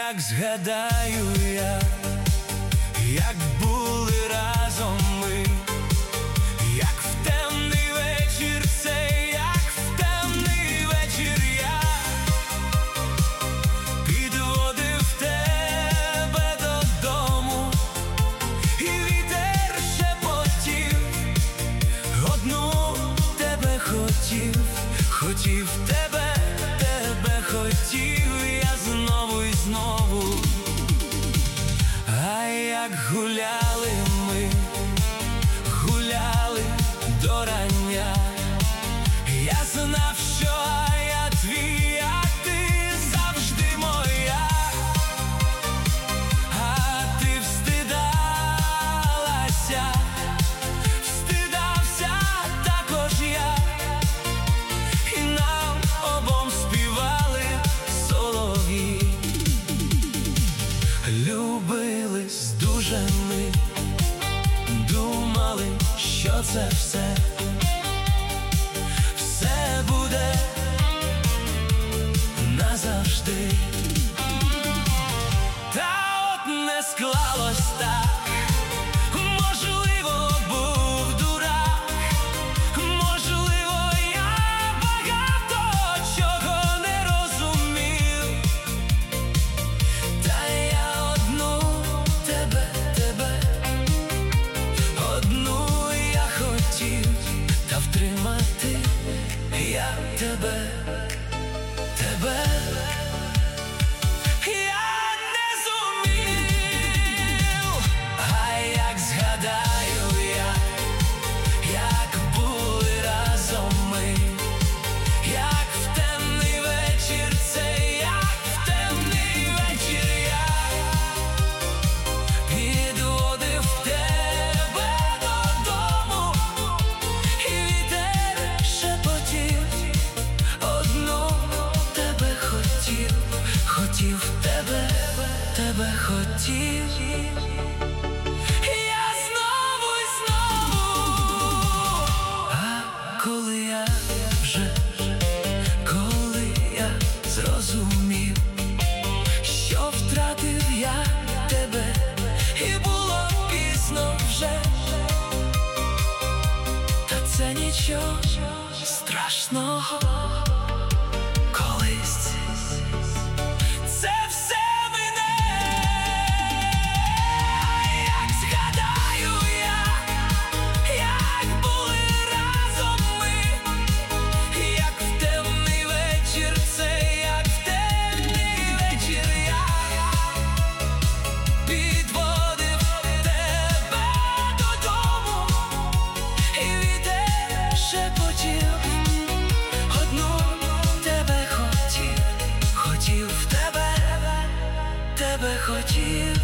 як згадаю я, як були разом ми, як в темний вечір цей, як в темний вечір я підводив тебе додому, і вітер шепотів, одну тебе хотів, хотів тебе, тебе хотів я знову і знову. А як гуляли ми, гуляли до рання, я знав, що я твій, а ти завжди моя. А ти встидалася, встидався також я, і нам обом співали солов'ї. Любились дуже ми, думали, що це все буде назавжди. Та от не склалось так, можливо, був дурак, можливо, я багато чого не розумів, та я одну тебе, одну я хотів, та втримати я тебе. Я не зумів. А як згадаю я, як були разом ми, як в темний вечір цей, як в темний вечір я підводив тебе додому, і вітер шепотів, одну тебе хотів, хотів тебе, тебе хотів я знову і знову. А коли я зрозумів, що втратив я тебе, і було пізно вже, та це нічого страшного. Колись це все мине. Як згадаю я, як були разом ми, як в темний вечір цей, як в темний вечір я підводив тебе додому, і вітер шепотів, одну тебе хотів, хотів тебе, тебе хотів.